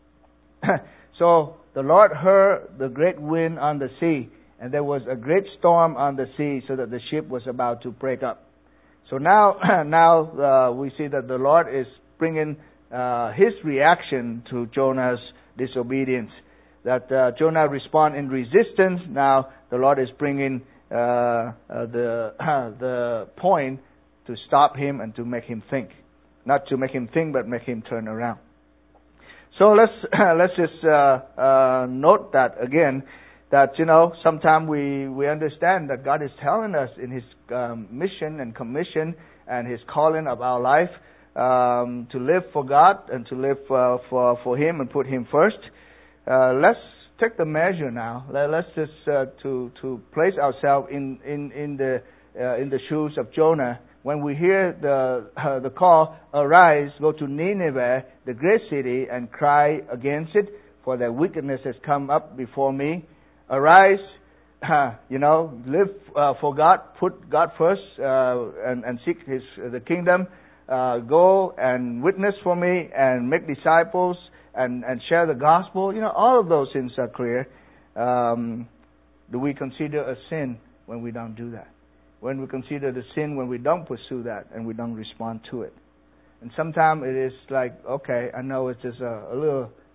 So the Lord heard the great wind on the sea, and there was a great storm on the sea, so that the ship was about to break up. So now, now uh, we see that the Lord is bringing uh, His reaction to Jonah's disobedience. That uh, Jonah respond in resistance. Now the Lord is bringing uh, uh, the the point to stop him and to make him think, not to make him think, but make him turn around. So let's let's just uh, uh, note that again. That, you know, sometimes we, we understand that God is telling us in His um, mission and commission and His calling of our life um, to live for God and to live uh, for for Him and put Him first. Uh, let's take the measure now. Let, let's just uh, to to place ourselves in in in the uh, in the shoes of Jonah. When we hear the uh, the call, arise, go to Nineveh, the great city, and cry against it, for their wickedness has come up before me. Arise, uh, you know, live uh, for God, put God first, uh, and, and seek His uh, the kingdom. Uh, go and witness for me, and make disciples, and, and share the gospel. You know, all of those things are clear. Um, do we consider a sin when we don't do that? When we consider the sin when we don't pursue that and we don't respond to it? And sometimes it is like, okay, I know it's just a, a little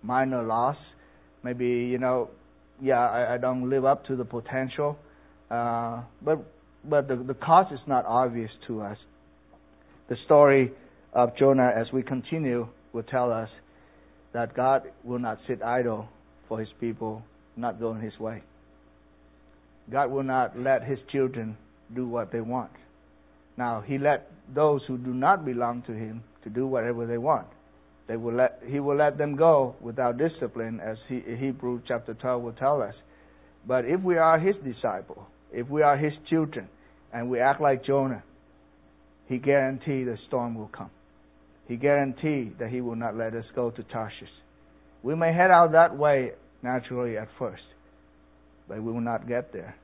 minor loss. Maybe, you know, yeah, I, I don't live up to the potential. Uh, but but the, the cause is not obvious to us. The story of Jonah, as we continue, will tell us that God will not sit idle for His people not going His way. God will not let His children do what they want. Now, He let those who do not belong to Him to do whatever they want. They will let He will let them go without discipline, as he, Hebrews chapter twelve will tell us. But if we are His disciple, if we are His children, and we act like Jonah, He guarantees the storm will come. He guarantees that He will not let us go to Tarshish. We may head out that way naturally at first, but we will not get there.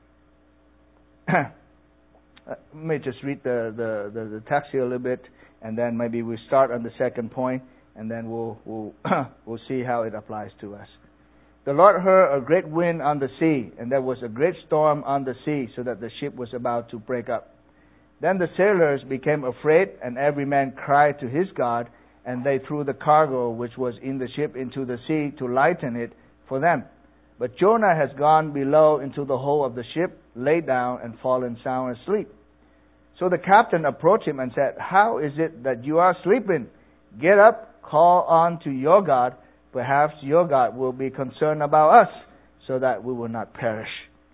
Let me just read the, the, the, the text here a little bit, and then maybe we start on the second point, and then we'll we'll we'll see how it applies to us. The Lord heard a great wind on the sea, and there was a great storm on the sea, so that the ship was about to break up. Then the sailors became afraid, and every man cried to his God, and they threw the cargo which was in the ship into the sea to lighten it for them. But Jonah has gone below into the hold of the ship, laid down, and fallen sound asleep. So the captain approached him and said, "How is it that you are sleeping? Get up, call on to your God. Perhaps your God will be concerned about us, so that we will not perish."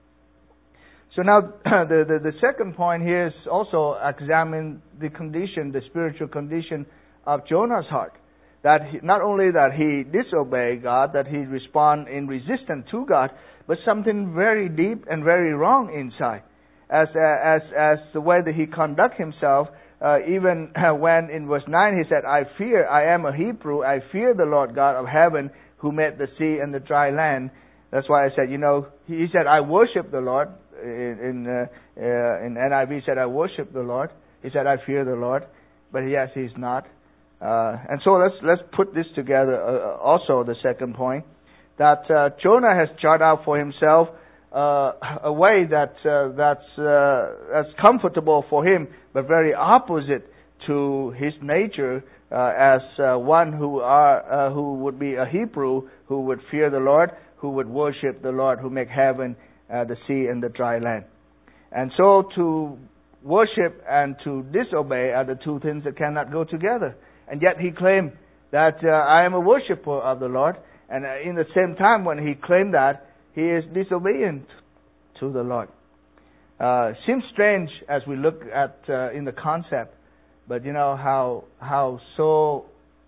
So now, the, the, the second point here is also examine the condition, the spiritual condition of Jonah's heart. That he, not only that he disobeyed God, that he responded in resistance to God, but something very deep and very wrong inside. As as as the way that he conduct himself, uh, even when in verse nine he said, "I fear, I am a Hebrew, I fear the Lord God of heaven who made the sea and the dry land." That's why I said, you know, he said, "I worship the Lord." In in, uh, uh, in N I V, he said, "I worship the Lord." He said, "I fear the Lord," but yes, he's not. Uh, and so let's let's put this together. Uh, also, the second point, that uh, Jonah has charted out for himself uh, a way that uh, that's uh, that's comfortable for him, but very opposite to his nature uh, as uh, one who are uh, who would be a Hebrew, who would fear the Lord, who would worship the Lord, who make heaven, uh, the sea, and the dry land. And so to worship and to disobey are the two things that cannot go together. And yet he claimed that uh, I am a worshiper of the Lord. And uh, in the same time, when he claimed that, he is disobedient to the Lord. Uh, seems strange as we look at uh, in the concept, but you know how how so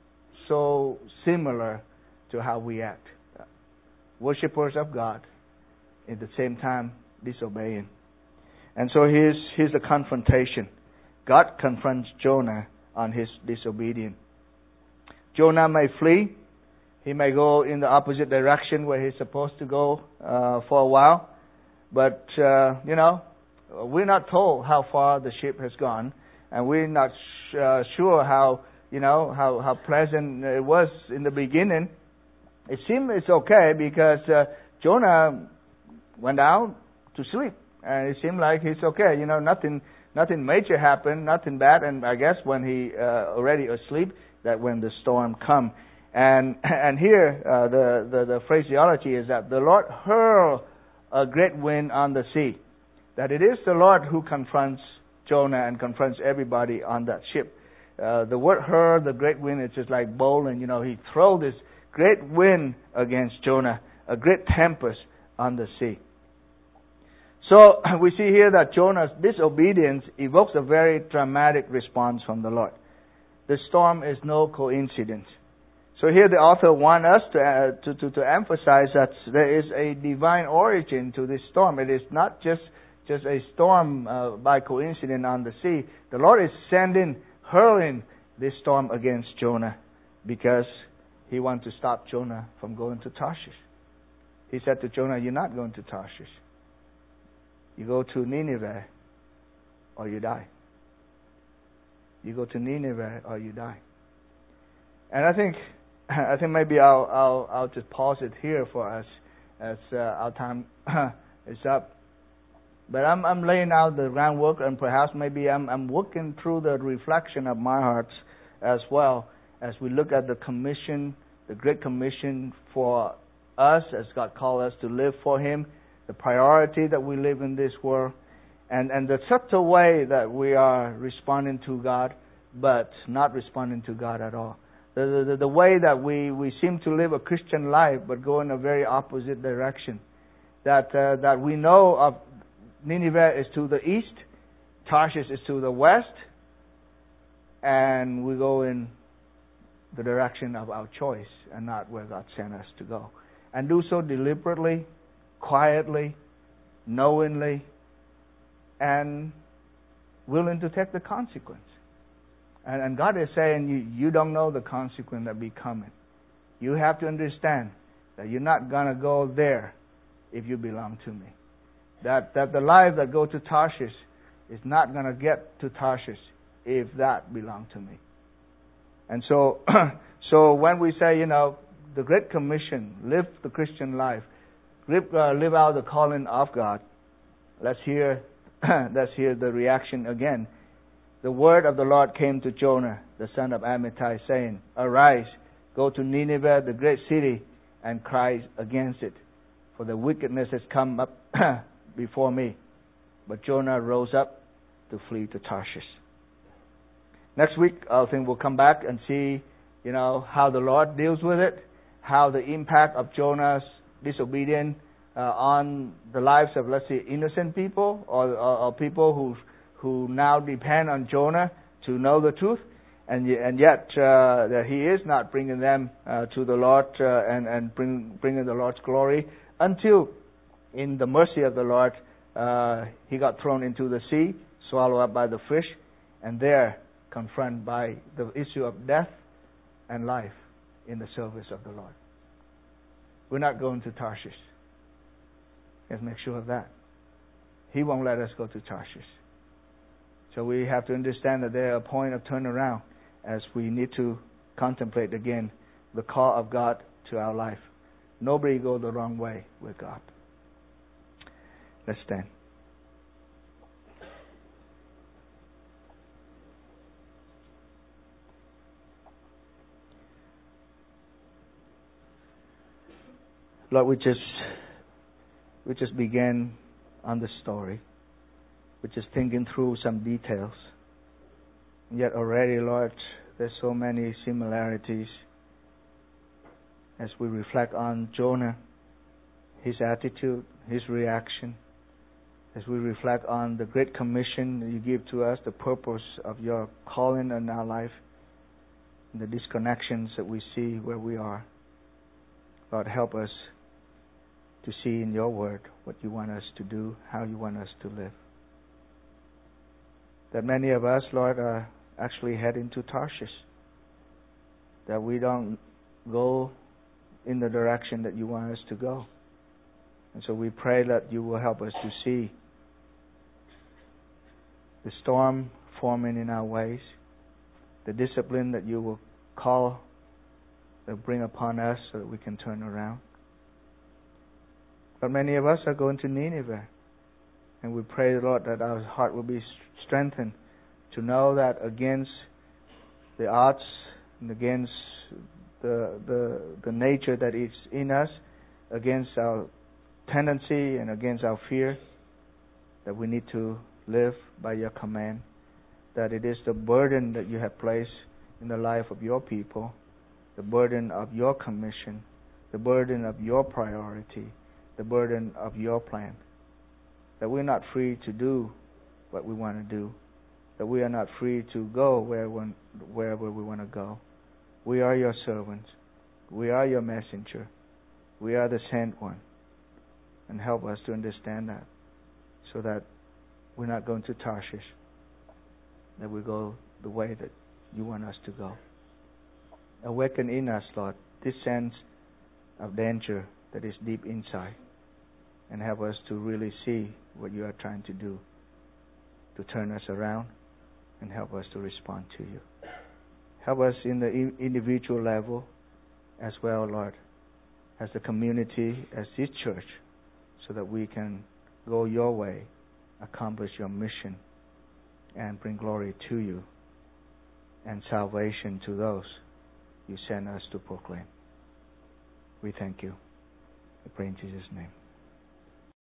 so similar to how we act. Uh, worshippers of God, at the same time disobeying. And so here's here's the confrontation. God confronts Jonah on his disobedience. Jonah may flee. He may go in the opposite direction where he's supposed to go uh, for a while. But, uh, you know, we're not told how far the ship has gone. And we're not sh- uh, sure how, you know, how, how pleasant it was in the beginning. It seems it's okay because uh, Jonah went down to sleep. And it seemed like it's okay. You know, nothing nothing major happened, nothing bad. And I guess when he uh, already asleep, that when the storm come. And and here, uh, the, the, the phraseology is that the Lord hurled a great wind on the sea. That it is the Lord who confronts Jonah and confronts everybody on that ship. Uh, the word hurl, the great wind, it's just like bowling. You know, he threw this great wind against Jonah, a great tempest on the sea. So we see here that Jonah's disobedience evokes a very dramatic response from the Lord. The storm is no coincidence. So here the author wants us to, uh, to, to, to emphasize that there is a divine origin to this storm. It is not just, just a storm uh, by coincidence on the sea. The Lord is sending, hurling this storm against Jonah because He wants to stop Jonah from going to Tarshish. He said to Jonah, "You're not going to Tarshish. You go to Nineveh or you die. You go to Nineveh or you die." And I think I think maybe I'll I'll I'll just pause it here for us as uh, our time is up. But I'm I'm laying out the groundwork, and perhaps maybe I'm I'm working through the reflection of my heart as well as we look at the commission, the Great Commission for us as God called us to live for Him, the priority that we live in this world, and, and the subtle way that we are responding to God, but not responding to God at all. The, the, the way that we, we seem to live a Christian life, but go in a very opposite direction. That, uh, that we know of Nineveh is to the east, Tarshish is to the west, and we go in the direction of our choice and not where God sent us to go. And do so deliberately, quietly, knowingly, and willing to take the consequence. And, and God is saying, you, you don't know the consequence that be coming. You have to understand that you're not going to go there if you belong to me. That, that the life that go to Tarshish is not going to get to Tarshish if that belong to me. And so, so when we say, you know, the Great Commission, live the Christian life, live, uh, live out the calling of God, let's hear, let's hear the reaction again. The word of the Lord came to Jonah, the son of Amittai, saying, Arise, go to Nineveh, the great city, and cry against it, for the wickedness has come up before me. But Jonah rose up to flee to Tarshish. Next week, I think we'll come back and see, you know, how the Lord deals with it, how the impact of Jonah's disobedience uh, on the lives of, let's say, innocent people or, or, or people who who now depend on Jonah to know the truth, and and yet uh, that he is not bringing them uh, to the Lord uh, and and bring, bringing the Lord's glory until, in the mercy of the Lord, uh, he got thrown into the sea, swallowed up by the fish, and there confronted by the issue of death and life in the service of the Lord. We're not going to Tarshish. Let's make sure of that. He won't let us go to Tarshish. So we have to understand that there's a point of turnaround as we need to contemplate again the call of God to our life. Nobody go the wrong way with God. Let's stand. Lord, we just we just began on the story. We're just thinking through some details. Yet already, Lord, there's so many similarities as we reflect on Jonah, his attitude, his reaction, as we reflect on the Great Commission that you give to us, the purpose of your calling in our life, and the disconnections that we see where we are. Lord, help us to see in your word what you want us to do, how you want us to live. That many of us, Lord, are actually heading to Tarshish. That we don't go in the direction that you want us to go. And so we pray that you will help us to see the storm forming in our ways, the discipline that you will call, that bring upon us so that we can turn around. But many of us are going to Nineveh. And we pray, Lord, that our heart will be strengthened to know that against the odds and against the, the, the nature that is in us, against our tendency and against our fear, that we need to live by your command, that it is the burden that you have placed in the life of your people, the burden of your commission, the burden of your priority, the burden of your plan. That we're not free to do what we want to do. That we are not free to go where one, wherever we want to go. We are your servants. We are your messenger. We are the sent one. And help us to understand that, so that we're not going to Tarshish. That we go the way that you want us to go. Awaken in us, Lord, this sense of danger that is deep inside. And help us to really see what you are trying to do, to turn us around and help us to respond to you. Help us in the individual level as well, Lord, as the community, as this church, so that we can go your way, accomplish your mission, and bring glory to you and salvation to those you send us to proclaim. We thank you. We pray in Jesus' name.